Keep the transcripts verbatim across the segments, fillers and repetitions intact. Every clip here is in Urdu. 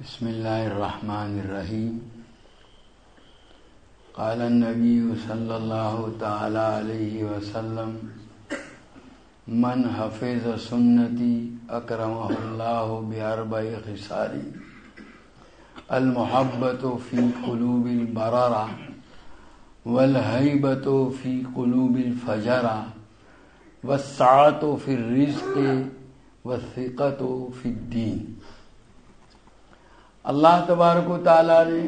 بسم اللہ الرحمن الرحیم. قال النبی صلی اللہ تعالی علیہ وسلم من حفظ سنتی اکرمہ اللہ باربع خصال المحبت فی قلوب البررہ والہیبت فی قلوب الفجرہ والسعۃ فی الرزق والثقۃ فی الدین. اللہ تبارک و تعالیٰ نے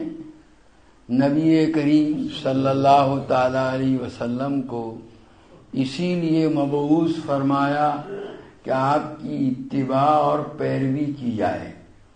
نبی کریم صلی اللہ تعالی علیہ وسلم کو اسی لیے مبعوث فرمایا کہ آپ کی اتباع اور پیروی کی جائے.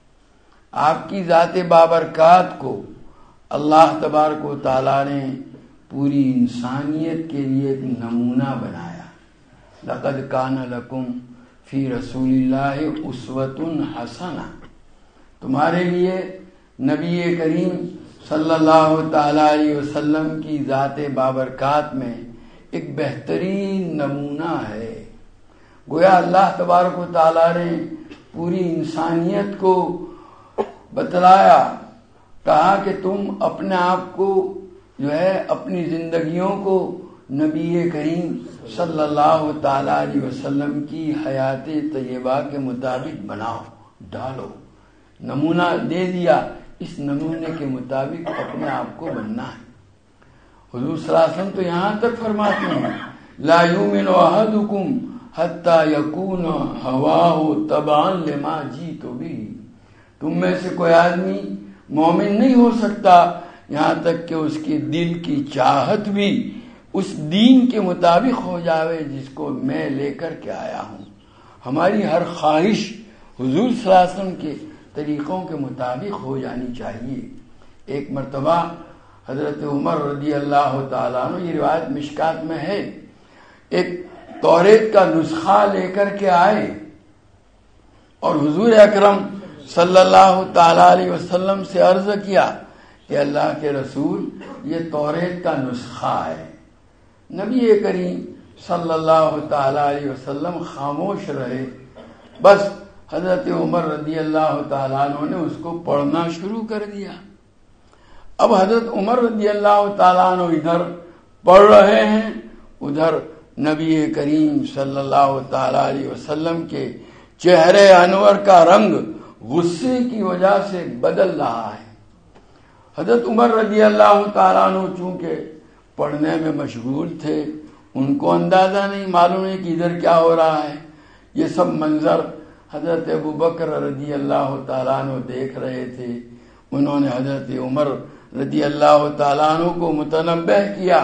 آپ کی ذات بابرکات کو اللہ تبارک و تعالیٰ نے پوری انسانیت کے لیے ایک نمونہ بنایا. لقد کان لکم فی رسول اللہ اسوۃ حسنہ. تمہارے لیے نبی کریم صلی اللہ تعالی علیہ وسلم کی ذات بابرکات میں ایک بہترین نمونہ ہے. گویا اللہ تبارک و تعالیٰ نے پوری انسانیت کو بتلایا، کہا کہ تم اپنے آپ کو جو ہے اپنی زندگیوں کو نبی کریم صلی اللہ تعالی علیہ وسلم کی حیات طیبہ کے مطابق بناؤ، ڈالو. نمونہ دے دیا، اس نمونے کے مطابق اپنے آپ کو بننا ہے. حضور صلی اللہ علیہ وسلم تو یہاں تک فرماتے ہیں لا یؤمن احدکم حتی یکون ہواہ تبعا لما جئت بہ. تم میں سے کوئی آدمی مومن نہیں ہو سکتا یہاں تک کہ اس کے دل کی چاہت بھی اس دین کے مطابق ہو جاوے جس کو میں لے کر کے آیا ہوں. ہماری ہر خواہش حضور صلی اللہ علیہ وسلم کے طریقوں کے مطابق ہو جانی چاہیے. ایک مرتبہ حضرت عمر رضی اللہ تعالیٰ عنہ، یہ روایت مشکات میں ہے، ایک توریت کا نسخہ لے کر کے آئے اور حضور اکرم صلی اللہ تعالیٰ علیہ وسلم سے عرض کیا کہ اللہ کے رسول یہ توریت کا نسخہ ہے. نبی کریم صلی اللہ تعالیٰ علیہ وسلم خاموش رہے. بس حضرت عمر رضی اللہ تعالیٰ عنہ نے اس کو پڑھنا شروع کر دیا. اب حضرت عمر رضی اللہ تعالیٰ عنہ ادھر پڑھ رہے ہیں، ادھر نبی کریم صلی اللہ تعالیٰ علیہ وسلم کے چہرے انور کا رنگ غصے کی وجہ سے بدل رہا ہے. حضرت عمر رضی اللہ تعالیٰ عنہ چونکہ پڑھنے میں مشغول تھے، ان کو اندازہ نہیں معلوم ہے کہ ادھر کیا ہو رہا ہے. یہ سب منظر حضرت ابو بکر رضی اللہ تعالیٰ عنہ دیکھ رہے تھے. انہوں نے حضرت عمر رضی اللہ تعالیٰ عنہ کو متنبہ کیا.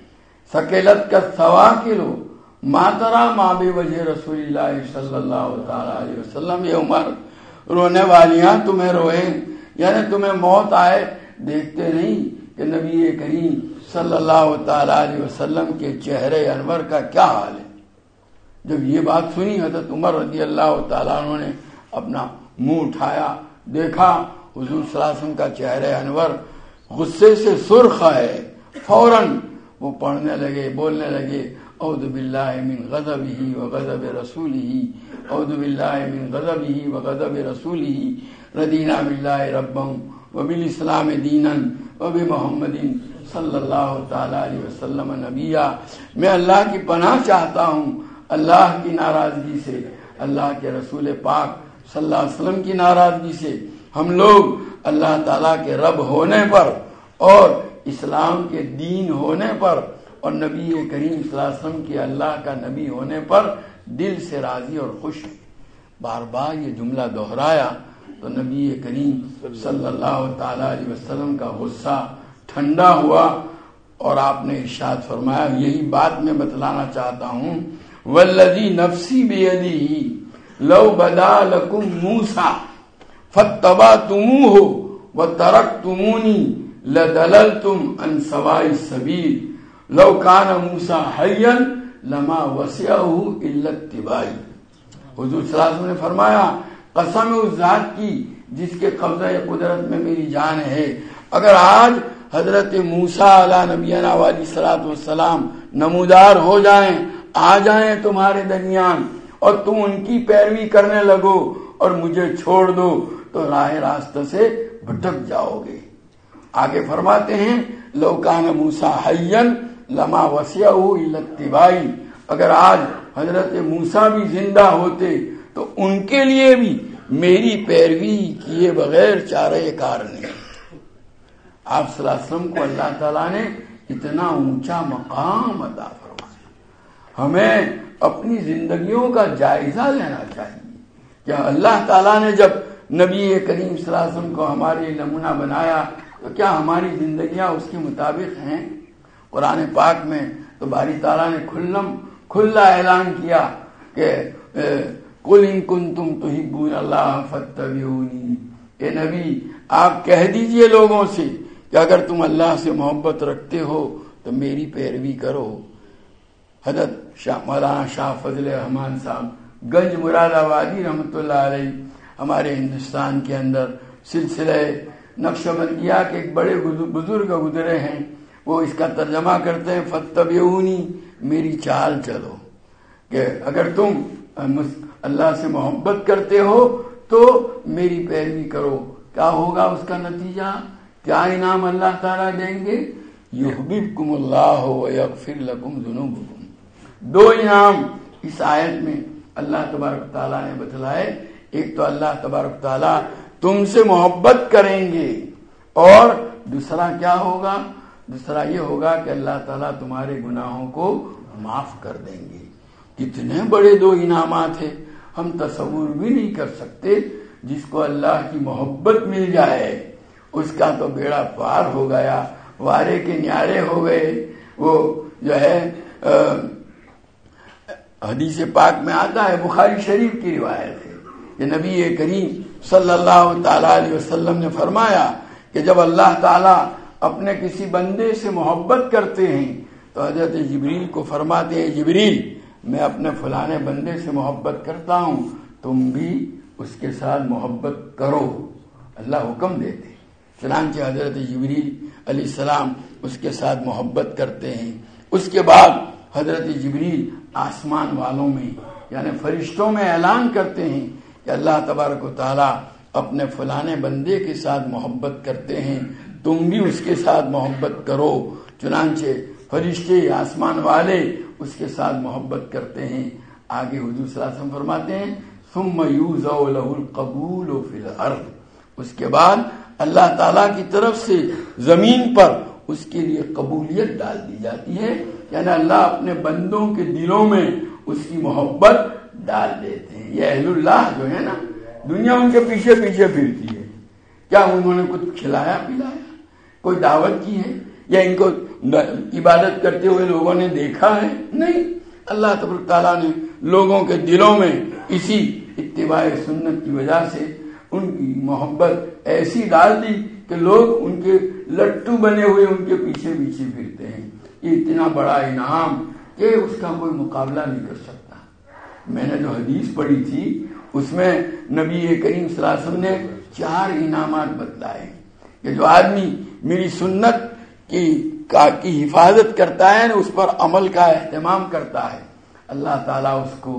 ثقلت کا ثواکلو ما ترى ما بوجہ رسول اللہ صلی اللہ تعالیٰ علیہ وسلم. یہ عمر رونے والیاں تمہیں روئیں، یعنی تمہیں موت آئے دیکھتے نہیں کہ نبی کریم صلی اللہ تعالیٰ علیہ وسلم کے چہرے انور کا کیا حال ہے. جب یہ بات سنی حضرت عمر رضی اللہ تعالیٰ عنہ نے اپنا منہ اٹھایا، دیکھا حضور صلی اللہ علیہ وسلم کا چہرہ انور غصے سے سرخ ہے. فوراً وہ پڑھنے لگے، بولنے لگے اعوذ باللہ من غضبہ وغضب رسولہ، اعوذ باللہ من غضبہ وغضب رسولہ، رضینا باللہ ربا وبالاسلام دینا وبمحمد صلی اللہ تعالیٰ علیہ وسلم نبیہ. میں اللہ کی پناہ چاہتا ہوں اللہ کی ناراضگی سے، اللہ کے رسول پاک صلی اللہ علیہ وسلم کی ناراضگی سے. ہم لوگ اللہ تعالیٰ کے رب ہونے پر اور اسلام کے دین ہونے پر اور نبی کریم صلی اللہ علیہ وسلم کے اللہ کا نبی ہونے پر دل سے راضی اور خوش ہیں. بار بار یہ جملہ دہرایا تو نبی کریم صلی اللہ تعالیٰ علیہ وسلم کا غصہ ٹھنڈا ہوا اور آپ نے ارشاد فرمایا، یہی بات میں بتلانا چاہتا ہوں، والذی نفسی بیدہ لو بدا لکم موسیٰ فاتبعتموہ وترکتمونی لدللتم عن سواء السبیل لو کان موسیٰ حیا لما وسعہ الا اتباعی. حضور صلی اللہ علیہ وسلم نے فرمایا، قسم اس ذات کی جس کے قبضہ قدرت میں میری جان ہے، اگر آج حضرت موسیٰ علیہ نبینا علیہ الصلوۃ والسلام نمودار ہو جائیں، آ جائیں تمہارے درمیان اور تم ان کی پیروی کرنے لگو اور مجھے چھوڑ دو، تو راہ راستہ سے بھٹک جاؤ گے۔ آگے فرماتے ہیں لو کان موسیٰ حیا لما وسعہ الا اتباعی، اگر آج حضرت موسیٰ بھی زندہ ہوتے تو ان کے لیے بھی میری پیروی کیے بغیر چارہ کار نہیں۔ آپ صلی اللہ علیہ وسلم کو اللہ تعالیٰ نے اتنا اونچا مقام عطا فرمایا، ہمیں اپنی زندگیوں کا جائزہ لینا چاہیے۔ کیا اللہ تعالیٰ نے جب نبی کریم صلی اللہ علیہ وسلم کو ہمارے نمونہ بنایا تو کیا ہماری زندگیاں اس کے مطابق ہیں؟ قرآن پاک میں تو باری تعالیٰ نے کھلم کھلا اعلان کیا کہ قل ان کنتم تحبون اللہ فاتبعونی، اے نبی آپ کہہ دیجئے لوگوں سے کہ اگر تم اللہ سے محبت رکھتے ہو تو میری پیروی کرو۔ حضرت شاہ مولانا شاہ فضل رحمان صاحب گنج مراد آبادی رحمۃ اللہ علیہ ہمارے ہندوستان کے اندر سلسلہ نقش بندیہ کے ایک بڑے بزرگ گزرے ہیں، وہ اس کا ترجمہ کرتے ہیں فاتبعونی، میری چال چلو، کہ اگر تم اللہ سے محبت کرتے ہو تو میری پیروی کرو۔ کیا ہوگا اس کا نتیجہ؟ کیا انعام اللہ تعالیٰ دیں گے؟ یحببکم اللہ ویغفر لکم ذنوبکم۔ دو انعام اس آیت میں اللہ تبارک تعالیٰ نے بتلائے، ایک تو اللہ تبارک تعالیٰ تم سے محبت کریں گے، اور دوسرا کیا ہوگا؟ دوسرا یہ ہوگا کہ اللہ تعالیٰ تمہارے گناہوں کو معاف کر دیں گے۔ کتنے بڑے دو انعامات ہیں، ہم تصور بھی نہیں کر سکتے۔ جس کو اللہ کی محبت مل جائے اس کا تو بیڑا پار ہو گیا، وارے کے نیارے ہو گئے۔ وہ جو ہے حدیث پاک میں آتا ہے، بخاری شریف کی روایت ہے کہ نبی کریم صلی اللہ تعالی علیہ وسلم نے فرمایا کہ جب اللہ تعالیٰ اپنے کسی بندے سے محبت کرتے ہیں تو حضرت جبریل کو فرماتے ہیں، جبریل میں اپنے فلانے بندے سے محبت کرتا ہوں، تم بھی اس کے ساتھ محبت کرو۔ اللہ حکم دیتے، چنانچہ حضرت جبریل علیہ السلام اس کے ساتھ محبت کرتے ہیں۔ اس کے بعد حضرت جبریل آسمان والوں میں یعنی فرشتوں میں اعلان کرتے ہیں کہ اللہ تبارک و تعالیٰ اپنے فلانے بندے کے ساتھ محبت کرتے ہیں، تم بھی اس کے ساتھ محبت کرو۔ چنانچہ فرشتے آسمان والے اس کے ساتھ محبت کرتے ہیں۔ آگے حضور صلی اللہ علیہ وسلم فرماتے ہیں ثم یوزع له القبول فی الارض، اس کے بعد اللہ تعالیٰ کی طرف سے زمین پر اس کے لیے قبولیت ڈال دی جاتی ہے، یعنی اللہ اپنے بندوں کے دلوں میں اس کی محبت ڈال دیتے ہیں۔ یہ اہل اللہ جو ہے نا، دنیا ان کے پیچھے پیچھے پھرتی ہے، کیا انہوں نے کچھ کھلایا پلایا، کوئی دعوت کی ہے، یا ان کو عبادت کرتے ہوئے لوگوں نے دیکھا ہے؟ نہیں، اللہ تبارک تعالیٰ نے لوگوں کے دلوں میں اسی اتباع سنت کی وجہ سے ان کی محبت ایسی ڈال دی کہ لوگ ان کے لٹو بنے ہوئے ان کے پیچھے پیچھے پھرتے ہیں۔ یہ اتنا بڑا انعام کہ اس کا کوئی مقابلہ نہیں کر سکتا۔ میں نے جو حدیث پڑھی تھی اس میں نبی کریم صلی اللہ علیہ وسلم نے چار انعامات بتلائے کہ جو آدمی میری سنت کی کا کی حفاظت کرتا ہے اس پر عمل کا اہتمام کرتا ہے، اللہ تعالیٰ اس کو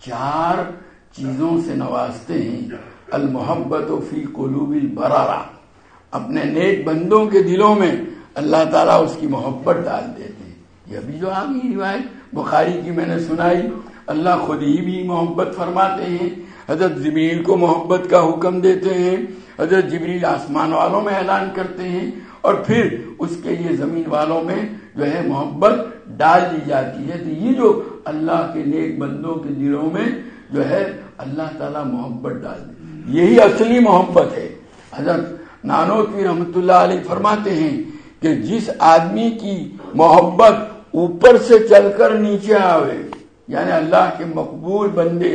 چار چیزوں سے نوازتے ہیں۔ المحبت فی قلوب البررہ، اپنے نیک بندوں کے دلوں میں اللہ تعالیٰ اس کی محبت ڈال دیتے ہیں۔ یہ بھی جو آگئی روایت بخاری کی میں نے سنائی، اللہ خود ہی بھی محبت فرماتے ہیں، حضرت جبریل کو محبت کا حکم دیتے ہیں، حضرت جبریل آسمان والوں میں اعلان کرتے ہیں، اور پھر اس کے لیے زمین والوں میں جو ہے محبت ڈال دی جاتی ہے۔ تو یہ جو اللہ کے نیک بندوں کے دلوں میں جو ہے اللہ تعالیٰ محبت ڈال دے، یہی اصلی محبت ہے۔ حضرت نانوتوی رحمۃ اللہ علیہ فرماتے ہیں کہ جس آدمی کی محبت اوپر سے چل کر نیچے آوے، یعنی اللہ کے مقبول بندے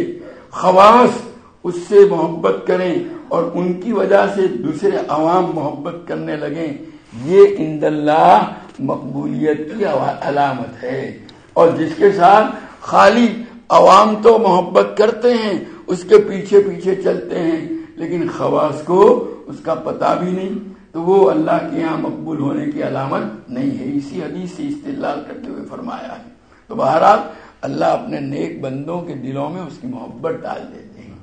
خواص اس سے محبت کریں اور ان کی وجہ سے دوسرے عوام محبت کرنے لگیں، یہ عند اللہ مقبولیت کی علامت ہے۔ اور جس کے ساتھ خالی عوام تو محبت کرتے ہیں، اس کے پیچھے پیچھے چلتے ہیں، لیکن خواص کو اس کا پتہ بھی نہیں، تو وہ اللہ کے یہاں مقبول ہونے کی علامت نہیں ہے۔ اسی حدیث سے استدلال کرتے ہوئے فرمایا ہے۔ تو بہرحال اللہ اپنے نیک بندوں کے دلوں میں اس کی محبت ڈال دیتے ہیں۔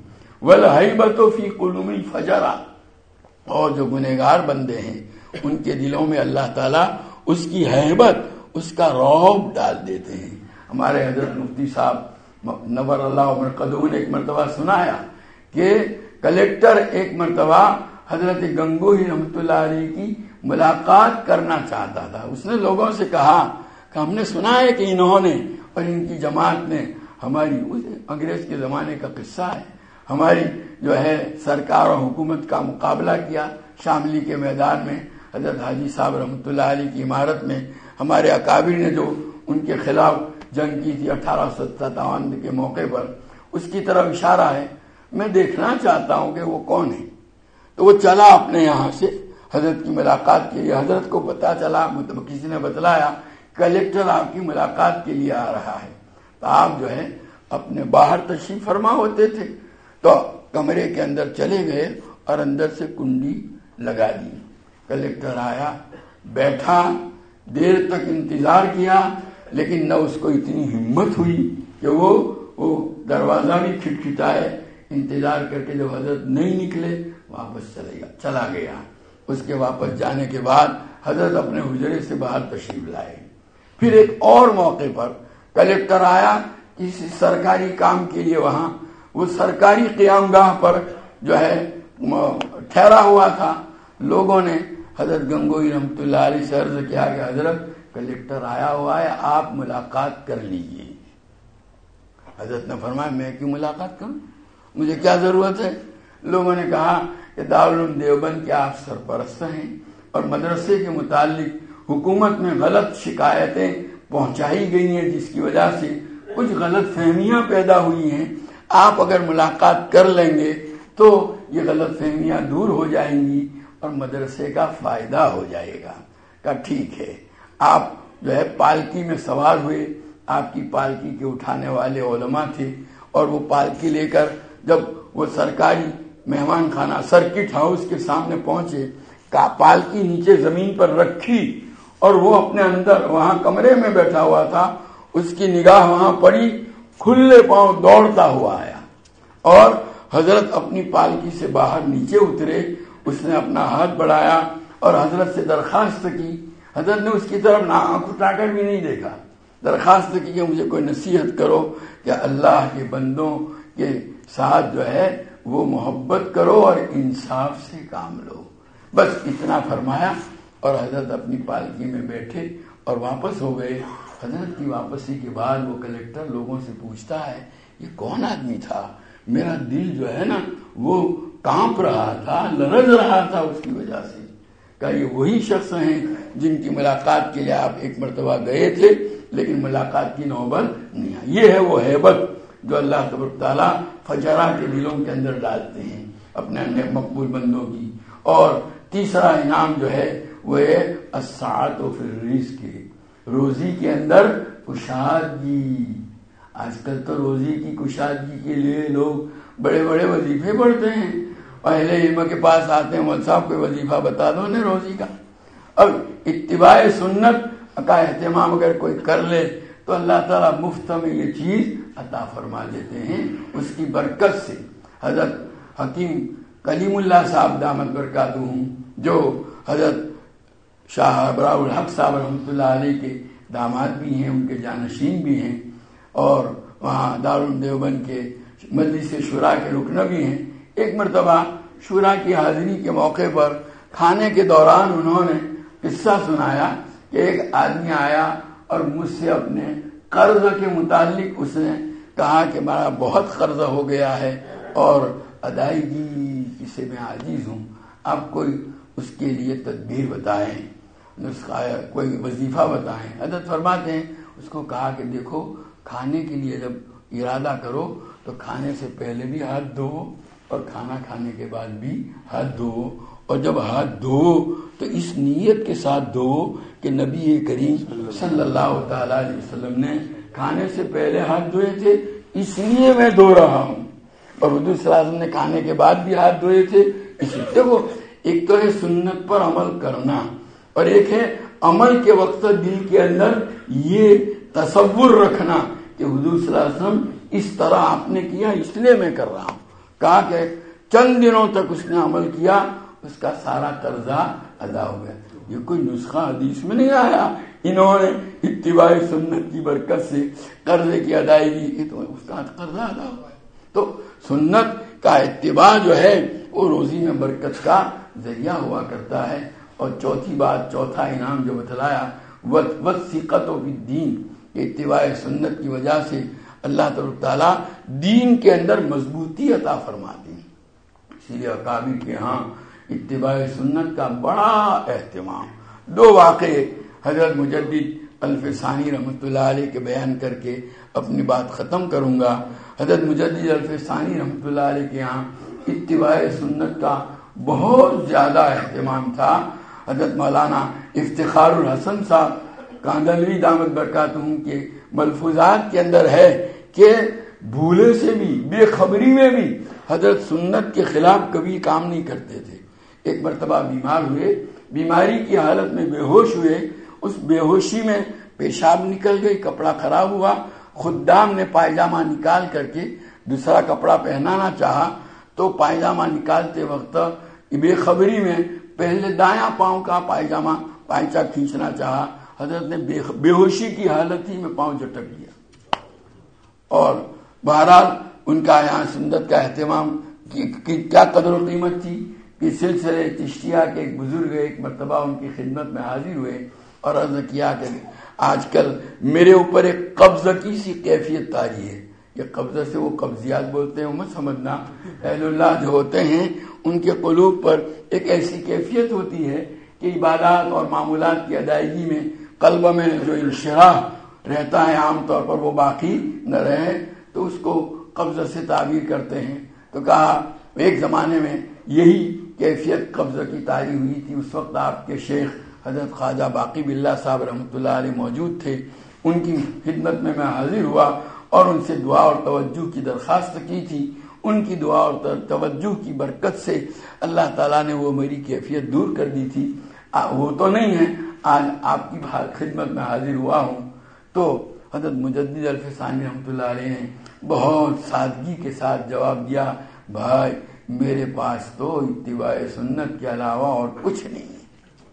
والہیبۃ فی قلوب الفجرہ، اور جو گنہگار بندے ہیں ان کے دلوں میں اللہ تعالیٰ اس کی ہیبت، اس کا رعب ڈال دیتے ہیں۔ ہمارے حضرت مفتی صاحب نور اللہ مرقدہ نے ایک مرتبہ سنایا کہ کلیکٹر ایک مرتبہ حضرت گنگوہی رحمۃ اللہ علیہ کی ملاقات کرنا چاہتا تھا۔ اس نے لوگوں سے کہا کہ ہم نے سنا ہے کہ انہوں نے اور ان کی جماعت نے ہماری، انگریز کے زمانے کا قصہ ہے، ہماری جو ہے سرکار اور حکومت کا مقابلہ کیا شاملی کے میدان میں، حضرت حاجی صاحب رحمۃ اللہ علیہ کی عمارت میں ہمارے اکابر نے جو ان کے خلاف جنگ کی تھی اٹھارہ سو ستاون کے موقع پر، اس کی طرف اشارہ ہے۔ میں دیکھنا چاہتا ہوں کہ وہ کون ہے۔ تو وہ چلا اپنے یہاں سے حضرت کی ملاقات کے لیے۔ حضرت کو پتا چلا، کسی نے بتلایا کلیکٹر آپ کی ملاقات کے لیے آ رہا ہے۔ تو آپ جو ہے اپنے باہر تشریف فرما ہوتے تھے، تو کمرے کے اندر چلے گئے اور اندر سے کنڈی لگا دی۔ کلیکٹر آیا، بیٹھا، دیر تک انتظار کیا، لیکن نہ اس کو اتنی ہمت ہوئی کہ وہ وہ دروازہ بھی کھٹکھٹائے۔ انتظار کر کے جب حضرت نہیں نکلے واپس چلے گا چلا گیا۔ اس کے واپس جانے کے بعد حضرت اپنے حجرے سے باہر تشریف لائے۔ پھر ایک اور موقع پر کلیکٹر آیا کسی سرکاری کام کے لیے، وہاں وہ سرکاری قیام گاہ پر جو ہے ٹھہرا ہوا تھا۔ لوگوں نے حضرت گنگوئی رحمۃ اللہ علیہ سے عرض کیا کہ حضرت کلیکٹر آیا ہوا ہے، آپ ملاقات کر لیجیے۔ حضرت نے فرمایا میں کیوں ملاقات کروں، مجھے کیا ضرورت ہے؟ لوگوں نے کہا کہ دارالعلوم دیوبند کے آپ سرپرست ہیں اور مدرسے کے متعلق حکومت میں غلط شکایتیں پہنچائی گئی ہیں، جس کی وجہ سے کچھ غلط فہمیاں پیدا ہوئی ہیں۔ آپ اگر ملاقات کر لیں گے تو یہ غلط فہمیاں دور ہو جائیں گی اور مدرسے کا فائدہ ہو جائے گا۔ کہا ٹھیک ہے۔ آپ جو ہے پالکی میں سوار ہوئے، آپ کی پالکی کے اٹھانے والے علماء تھے، اور وہ پالکی لے کر جب وہ سرکاری مہمان خانہ سرکٹ ہاؤس کے سامنے پہنچے، کا پالکی نیچے زمین پر رکھی اور وہ اپنے اندر وہاں کمرے میں بیٹھا ہوا تھا، اس کی نگاہ وہاں پڑی، کھلے پاؤں دوڑتا ہوا آیا اور حضرت اپنی پالکی سے باہر نیچے اترے۔ اس نے اپنا ہاتھ بڑھایا اور حضرت سے درخواست کی۔ حضرت نے اس کی طرف نہ آنکھ اٹھا کر بھی نہیں دیکھا، درخواست کی کہ مجھے کوئی نصیحت کرو کہ اللہ کے بندوں کے ساتھ جو ہے وہ محبت کرو اور انصاف سے کام لو، بس اتنا فرمایا اور حضرت اپنی پالکی میں بیٹھے اور واپس ہو گئے۔ حضرت کی واپسی کے بعد وہ کلیکٹر لوگوں سے پوچھتا ہے یہ کون آدمی تھا؟ میرا دل جو ہے نا وہ کانپ رہا تھا، لرز رہا تھا اس کی وجہ سے۔ کہ یہ وہی شخص ہیں جن کی ملاقات کے لیے آپ ایک مرتبہ گئے تھے لیکن ملاقات کی نوبت نہیں آئی۔ یہ ہے وہ ہیبت جو اللہ تبارک تعالیٰ فجرہ کے دلوں کے اندر ڈالتے ہیں اپنے مقبول بندوں کی۔ اور تیسرا انعام جو ہے وہ ہے السعۃ فی الرزق، روزی کے اندر کشادگی۔ آج کل تو روزی کی کشادگی کے لیے لوگ بڑے بڑے وظیفے پڑھتے ہیں، اہل علم کے پاس آتے ہیں، مولوی صاحب کوئی وظیفہ بتا دو انہیں روزی کا۔ اب اتباع سنت کا اہتمام اگر کوئی کر لے تو اللہ تعالیٰ مفت میں یہ چیز عطا فرما دیتے ہیں اس کی برکت سے۔ حضرت حکیم کلیم اللہ صاحب دامت برکاتہم جو حضرت شاہ ابراء الحق صاحب رحمۃ اللہ علیہ کے داماد بھی ہیں، ان کے جانشین بھی ہیں، اور وہاں دارالعلوم دیوبند کے مجلس شورا کے رکن بھی ہیں۔ ایک مرتبہ شورا کی حاضری کے موقع پر کھانے کے دوران انہوں نے قصہ سنایا کہ ایک آدمی آیا اور مجھ سے اپنے قرض کے متعلق اس نے کہا کہ میرا بہت قرض ہو گیا ہے اور ادائیگی سے میں عاجز ہوں، آپ کوئی اس کے لیے تدبیر بتائیں، نسخہ کوئی وظیفہ بتائیں۔ حضرت فرماتے ہیں اس کو کہا کہ دیکھو کھانے کے لیے جب ارادہ کرو تو کھانے سے پہلے بھی ہاتھ دھو اور کھانا کھانے کے بعد بھی ہاتھ دھو، اور جب ہاتھ دھو تو اس نیت کے ساتھ دھو کہ نبی کریم صلی اللہ تعالی علیہ وسلم نے کھانے سے پہلے ہاتھ دھوئے تھے اس لیے میں دھو رہا ہوں، اور حضور صلی اللہ علیہ وسلم نے کھانے کے بعد بھی ہاتھ دھوئے تھے اس لیے۔ دیکھو ایک تو ہے سنت پر عمل کرنا اور ایک ہے عمل کے وقت دل کے اندر یہ تصور رکھنا کہ حضور صلی اللہ علیہ وسلم اس طرح آپ نے کیا اس لیے میں کر رہا ہوں۔ کہا کہ چند دنوں تک اس نے عمل کیا، اس کا سارا قرضہ ادا ہو گیا۔ یہ کوئی نسخہ حدیث میں نہیں آیا انہوں نے اتباع سنت کی برکت سے قرضے کی ادائیگی کی تو اس کا قرضہ ادا ہوا۔ تو سنت کا اتباع جو ہے وہ روزی میں برکت کا ذریعہ ہوا کرتا ہے۔ اور چوتھی بات، چوتھا انعام جو بتلایا، وثقت فی الدین، اتباع سنت کی وجہ سے اللہ تعالیٰ دین کے اندر مضبوطی عطا فرماتے ہیں۔ اسی لیے اکابر کے ہاں اتباع سنت کا بڑا اہتمام۔ دو واقعے حضرت مجدد الفسانی رحمۃ اللہ علیہ کے بیان کر کے اپنی بات ختم کروں گا۔ حضرت مجدد الفسانی رحمۃ اللہ علیہ کے ہاں اتباع سنت کا بہت زیادہ اہتمام تھا۔ حضرت مولانا افتخار الحسن صاحب کاندھلوی دامت برکاتہم کے ملفوظات کے اندر ہے کہ بھولے سے بھی، بے خبری میں بھی حضرت سنت کے خلاف کبھی کام نہیں کرتے تھے۔ ایک مرتبہ بیمار ہوئے، بیماری کی حالت میں بے ہوش ہوئے، اس بے ہوشی میں پیشاب نکل گئی، کپڑا خراب ہوا، خدام نے پائجامہ نکال کر کے دوسرا کپڑا پہنانا چاہا تو پائجامہ نکالتے وقت بے خبری میں پہلے دایاں پاؤں کا پائجامہ پائچہ کھینچنا چاہا، حضرت نے بے ہوشی کی حالت ہی میں پاؤں جھٹک دیا۔ اور بہرحال ان کا یہاں سنت کا اہتمام کی کیا قدر و قیمت تھی کہ سلسلے چشتیہ کے ایک بزرگ ایک مرتبہ ان کی خدمت میں حاضر ہوئے اور عرض کیا کہ آج کل میرے اوپر ایک قبضہ کی سی کیفیت طاری ہے۔ یہ قبضہ سے وہ قبضیات بولتے ہیں، مت سمجھنا، اہل اللہ جو ہوتے ہیں ان کے قلوب پر ایک ایسی کیفیت ہوتی ہے کہ عبادات اور معمولات کی ادائیگی میں قلب میں جو انشراح رہتا ہے عام طور پر وہ باقی نہ رہے، تو اس کو قبضہ سے تعبیر کرتے ہیں۔ تو کہا ایک زمانے میں یہی کیفیت قبضہ کی طاری ہوئی تھی۔ اس وقت آپ کے شیخ حضرت خواجہ باقی باللہ صاحب رحمۃ اللہ علیہ موجود تھے، ان کی خدمت میں میں حاضر ہوا اور ان سے دعا اور توجہ کی درخواست کی تھی۔ ان کی دعا اور توجہ کی برکت سے اللہ تعالیٰ نے وہ میری کیفیت دور کر دی تھی۔ وہ تو نہیں ہے، آج آپ کی خدمت میں حاضر ہوا ہوں۔ تو حضرت مجدد الفسانی رحمۃ اللہ علیہ نے بہت سادگی کے ساتھ جواب دیا، بھائی میرے پاس تو اتباع سنت کے علاوہ اور کچھ نہیں ہے۔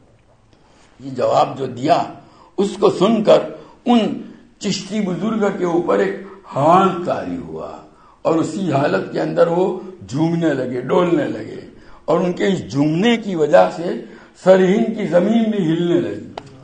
یہ جواب جو دیا اس کو سن کر ان چشتی بزرگ کے اوپر ایک حال طاری ہوا اور اسی حالت کے اندر وہ جھومنے لگے، ڈولنے لگے، اور ان کے اس جھومنے کی وجہ سے سرہند کی زمین بھی ہلنے لگی۔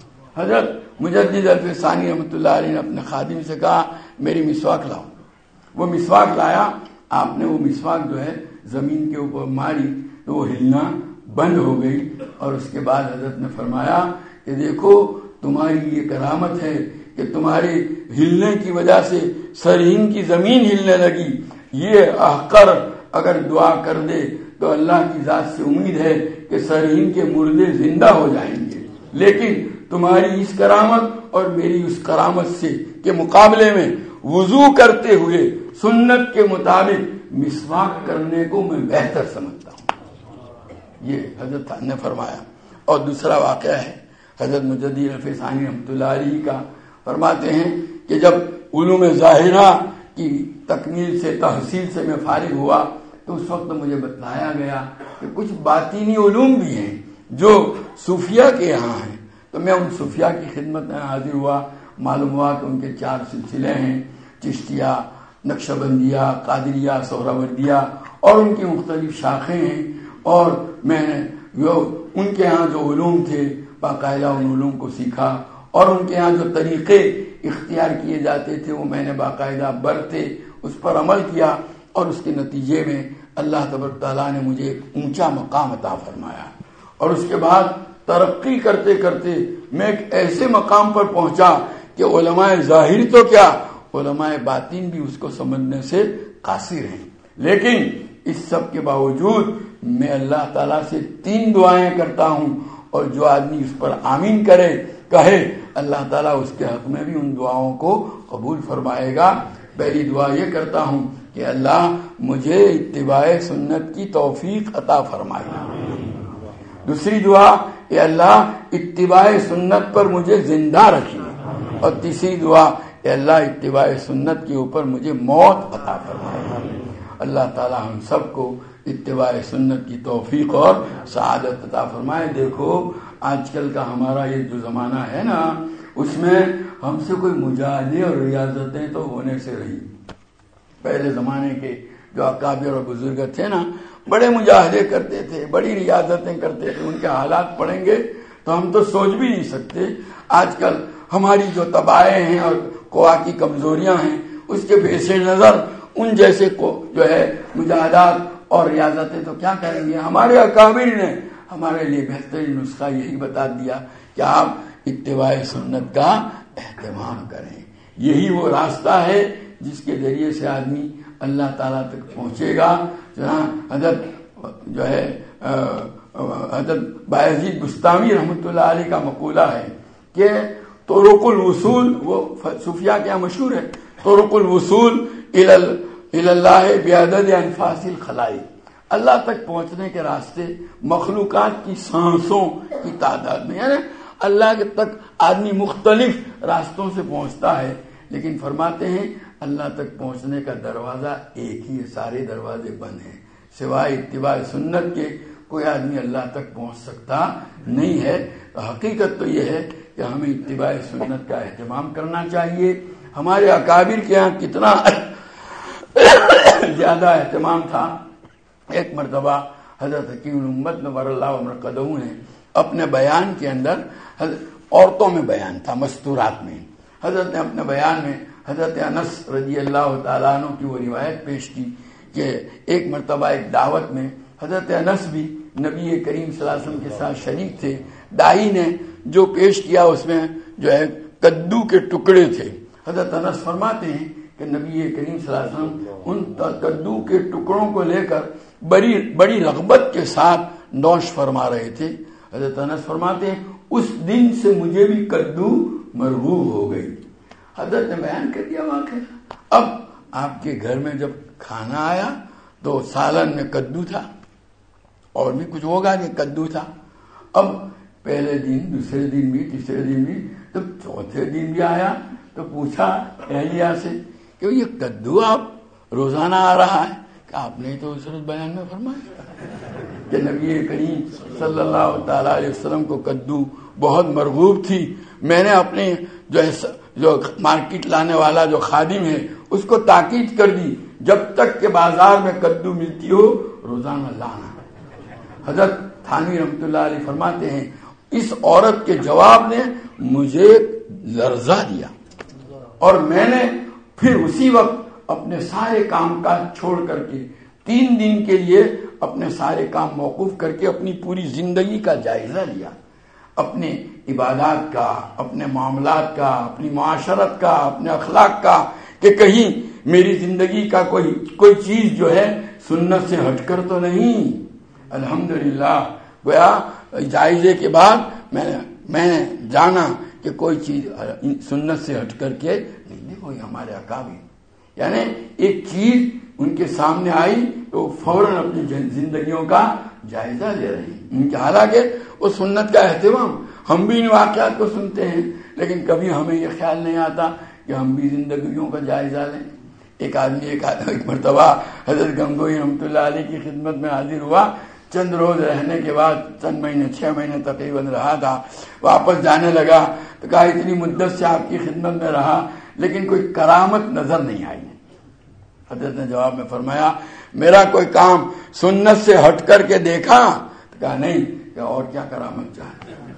حضرت مجدد الفسانی رحمۃ اللہ علیہ نے اپنے خادم سے کہا میری مسواک لاؤ۔ وہ مسواک لایا، آپ نے وہ مسواک جو ہے زمین کے اوپر ماری تو وہ ہلنا بند ہو گئی، اور اس کے بعد حضرت نے فرمایا کہ دیکھو تمہاری یہ کرامت ہے کہ تمہارے ہلنے کی وجہ سے سرہند کی زمین ہلنے لگی۔ یہ احقر اگر دعا کر دے تو اللہ کی ذات سے امید ہے کہ سرہند کے مردے زندہ ہو جائیں گے، لیکن تمہاری اس کرامت اور میری اس کرامت سے کے مقابلے میں وضو کرتے ہوئے سنت کے مطابق مسواک کرنے کو میں بہتر سمجھتا ہوں، یہ حضرت نے فرمایا۔ اور دوسرا واقعہ ہے حضرت مجدد الفسانی رحمۃ اللہ علیہ کا، فرماتے ہیں کہ جب علوم ظاہرہ کی تکمیل سے تحصیل سے میں فارغ ہوا تو اس وقت مجھے بتلایا گیا کہ کچھ باطینی علوم بھی ہیں جو صوفیہ کے یہاں ہیں، تو میں ان صوفیہ کی خدمت میں حاضر ہوا۔ معلوم ہوا کہ ان کے چار سلسلے ہیں، چشتیہ، نقشبندیہ، قادریہ، سہروردیہ، اور ان کی مختلف شاخیں ہیں، اور میں نے جو ان کے ہاں جو علوم تھے باقاعدہ ان علوم کو سیکھا، اور ان کے ہاں جو طریقے اختیار کیے جاتے تھے وہ میں نے باقاعدہ برتے اس پر عمل کیا، اور اس کے نتیجے میں اللہ تبارک تعالیٰ نے مجھے ایک اونچا مقام عطا فرمایا۔ اور اس کے بعد ترقی کرتے کرتے میں ایک ایسے مقام پر پہنچا کہ علماء ظاہر تو کیا، علماء باطن بھی اس کو سمجھنے سے قاصر ہیں، لیکن اس سب کے باوجود میں اللہ تعالیٰ سے تین دعائیں کرتا ہوں، اور جو آدمی اس پر آمین کرے کہے اللہ تعالیٰ اس کے حق میں بھی ان دعاؤں کو قبول فرمائے گا۔ پہلی دعا یہ کرتا ہوں کہ اللہ مجھے اتباع سنت کی توفیق عطا فرمائے۔ دوسری دعا کہ اللہ اتباع سنت پر مجھے زندہ رکھیے، اور تیسری دعا کہ اللہ اتباع سنت کے اوپر مجھے موت عطا فرمائے۔ اللہ تعالی ہم سب کو اتباع سنت کی توفیق اور سعادت عطا فرمائے۔ دیکھو آج کل کا ہمارا یہ جو زمانہ ہے نا، اس میں ہم سے کوئی مجاہدے اور ریاضتیں تو ہونے سے رہی۔ پہلے زمانے کے جو اکابر اور بزرگ تھے نا، بڑے مجاہدے کرتے تھے، بڑی ریاضتیں کرتے تھے، ان کے حالات پڑھیں گے تو ہم تو سوچ بھی نہیں سکتے۔ آج کل ہماری جو تباہیں ہیں اور قوا کی کمزوریاں ہیں، اس کے پیش نظر ان جیسے کو جو ہے مجاہدات اور ریاضتیں تو کیا کریں گے۔ ہمارے اکابر نے ہمارے لیے بہترین نسخہ یہی بتا دیا کہ آپ اتباع سنت کا اہتمام کریں۔ یہی وہ راستہ ہے جس کے ذریعے سے آدمی اللہ تعالیٰ تک پہنچے گا۔ جہاں حضرت جو ہے حضرت بایزید بستامی رحمۃ اللہ علیہ کا مقولہ ہے کہ طرق الوصول، وہ صوفیاء کے یہاں مشہور ہے، طرق الوصول الی اللہ بعدد انفاس الخلائق، اللہ تک پہنچنے کے راستے مخلوقات کی سانسوں کی تعداد میں، یعنی اللہ کے تک آدمی مختلف راستوں سے پہنچتا ہے، لیکن فرماتے ہیں اللہ تک پہنچنے کا دروازہ ایک ہی ہے، سارے دروازے بند ہیں، سوائے اتباع سنت کے کوئی آدمی اللہ تک پہنچ سکتا نہیں ہے۔ حقیقت تو یہ ہے کہ ہمیں اتباع سنت کا اہتمام کرنا چاہیے۔ ہمارے اکابر کے یہاں کتنا زیادہ اہتمام تھا۔ ایک مرتبہ حضرت حکیم الامت نور اللہ مرقدہ نے اپنے بیان کے اندر، عورتوں میں بیان تھا مستورات میں، حضرت نے اپنے بیان میں حضرت انس رضی اللہ تعالیٰ عنہ کی وہ روایت پیش کی کہ ایک مرتبہ ایک دعوت میں حضرت انس بھی نبی کریم صلی اللہ علیہ وسلم کے ساتھ شریک تھے۔ دائی نے جو پیش کیا اس میں جو ہے کدو کے ٹکڑے تھے۔ حضرت انس فرماتے ہیں کہ نبی کریم صلی اللہ علیہ وسلم ان کدو کے ٹکڑوں کو لے کر بڑی بڑی رغبت کے ساتھ نوش فرما رہے تھے۔ حضرت انس فرماتے ہیں اس دن سے مجھے بھی کدو مرغوب ہو گئی۔ حضرت نے بیان کر دیا واقعہ۔ اب آپ کے گھر میں جب کھانا آیا تو سالن میں کدو تھا، اور بھی کچھ ہوگا کہ کدو تھا۔ اب پہلے دن، دوسرے دن بھی، تیسرے دن بھی، جب چوتھے دن بھی آیا تو پوچھا اہلیہ سے کہ یہ کدو آپ روزانہ آ رہا ہے؟ کہ آپ نے تو اس بیان میں فرمایا کہ نبی کریم صلی اللہ تعالی علیہ وسلم کو کدو بہت مرغوب تھی۔ میں نے اپنے جو جو مارکیٹ لانے والا جو خادم ہے اس کو تاکید کر دی، جب تک کہ بازار میں کدو ملتی ہو روزانہ لانا۔ حضرت تھانوی رحمۃ اللہ علیہ فرماتے ہیں اس عورت کے جواب نے مجھے لرزا دیا، اور میں نے پھر اسی وقت اپنے سارے کام کاج چھوڑ کر کے تین دن کے لیے اپنے سارے کام موقوف کر کے اپنی پوری زندگی کا جائزہ لیا، اپنے عبادات کا، اپنے معاملات کا، اپنی معاشرت کا، اپنے اخلاق کا، کہ کہیں میری زندگی کا کوئی کوئی چیز جو ہے سنت سے ہٹ کر تو نہیں۔ الحمدللہ گویا جائزے کے بعد میں نے میں نے جانا کہ کوئی چیز سنت سے ہٹ کر کے نہیں۔ دیکھو یہ ہمارے اکابر، یعنی ایک چیز ان کے سامنے آئی تو فوراً اپنی زندگیوں کا جائزہ لے رہے ہیں ان کے، حالانکہ وہ سنت کا اہتمام، ہم بھی ان واقعات کو سنتے ہیں لیکن کبھی ہمیں یہ خیال نہیں آتا کہ ہم بھی زندگیوں کا جائزہ لیں۔ ایک آدمی ایک آدمی ایک مرتبہ حضرت گنگوئی رحمۃ اللہ علیہ کی خدمت میں حاضر ہوا، چند روز رہنے کے بعد، چند مہینے چھ مہینے تقریباً رہا تھا، واپس جانے لگا تو کہا اتنی مدت سے آپ کی خدمت میں رہا لیکن کوئی کرامت نظر نہیں آئی۔ حضرت نے جواب میں فرمایا میرا کوئی کام سنت سے ہٹ کر کے دیکھا؟ تو کہا نہیں، کہ اور کیا کرامت چاہتے ہیں،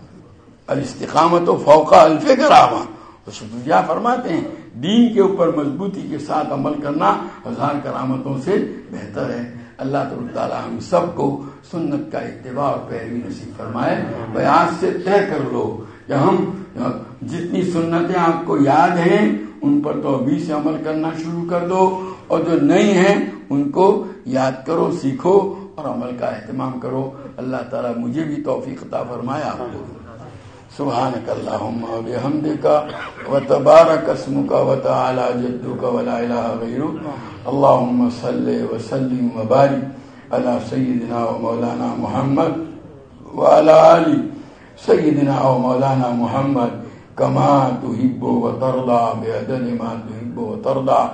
الاستقامت فوق الف کرامہ۔ کیا فرماتے ہیں دین کے اوپر مضبوطی کے ساتھ عمل کرنا ہزار کرامتوں سے بہتر ہے۔ اللہ تعالیٰ ہم سب کو سنت کا اتباع اور پیروی نصیب فرمائے۔ بھائی آج سے طے کر لو کہ ہم جتنی سنتیں آپ کو یاد ہیں ان پر تو ابھی سے عمل کرنا شروع کر دو، اور جو نہیں ہیں ان کو یاد کرو، سیکھو اور عمل کا اہتمام کرو۔ اللہ تعالیٰ مجھے بھی توفیق عطا فرمائے، آپ کو۔ سبحانک اللہم و بحمدک و تبارک اسمک و تعالی جدک و لا الہ غیرک، اللہم صلی وسلم و بارک علی سیدنا و مولانا محمد و علی آل سیدنا و مولانا محمد کما تحب و ترضى بعدد ما تحب و ترضى۔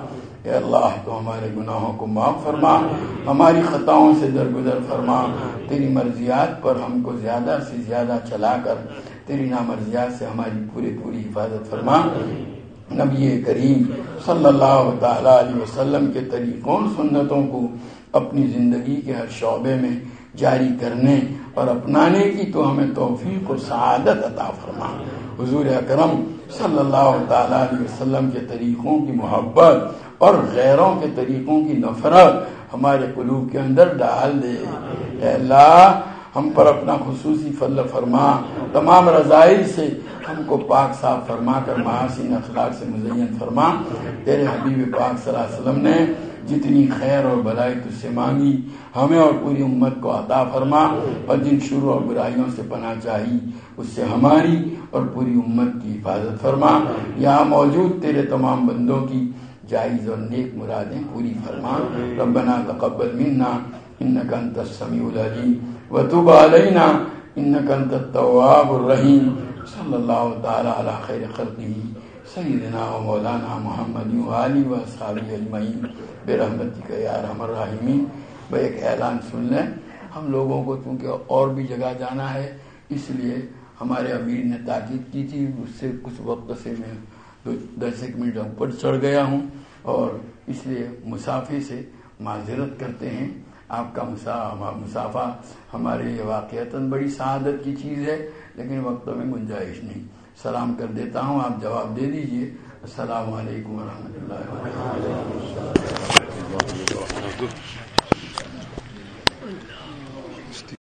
کہ اللہ تو ہمارے گناہوں کو معاف فرما، ہماری خطاؤں سے درگزر فرما، تیری مرضیات پر ہم کو زیادہ سے زیادہ چلا کر تیری نامرضیات سے ہماری پوری پوری حفاظت فرما۔ نبی کریم صلی اللہ تعالی علیہ وسلم کے طریقوں سنتوں کو اپنی زندگی کے ہر شعبے میں جاری کرنے اور اپنانے کی تو ہمیں توفیق و سعادت عطا فرما۔ حضور اکرم صلی اللہ تعالی علیہ وسلم کے طریقوں کی محبت اور غیروں کے طریقوں کی نفرت ہمارے قلوب کے اندر ڈال دے۔ اے اللہ ہم پر اپنا خصوصی فضل فرما، تمام رذائل سے ہم کو پاک صاف فرما کر محاسن اخلاق سے مزین فرما۔ تیرے حبیب پاک صلی اللہ علیہ وسلم نے جتنی خیر اور بھلائی تجھ سے مانگی ہمیں اور پوری امت کو عطا فرما، اور جن شرور اور برائیوں سے پناہ چاہی اس سے ہماری اور پوری امت کی حفاظت فرما۔ یہاں موجود تیرے تمام بندوں کی جائز اور نیک مرادیں پوری فرما۔ ربنا تقبل منا انک انت السمیع العلیم وتب علینا انک انت التواب الرحیم۔ صلی اللہ تعالی علی خیر خلقہ سیدنا و مولانا محمد و آلہ و اصحابہ اجمعین برحمتک یا ارحم الراحمین۔ بھائی ایک اعلان سن لیں، ہم لوگوں کو چونکہ اور بھی جگہ جانا ہے اس لیے ہمارے امیر نے تاکید کی تھی، اس سے کچھ وقت سے میں دو دس ایک منٹ اوپر چڑھ گیا ہوں، اور اس لیے مسافے سے معذرت کرتے ہیں۔ آپ کا مسافہ ہمارے لیے واقعتاً بڑی سعادت کی چیز ہے، لیکن وقت میں گنجائش نہیں۔ سلام کر دیتا ہوں، آپ جواب دے دیجئے۔ السلام علیکم ورحمۃ اللہ وبرکاتہ۔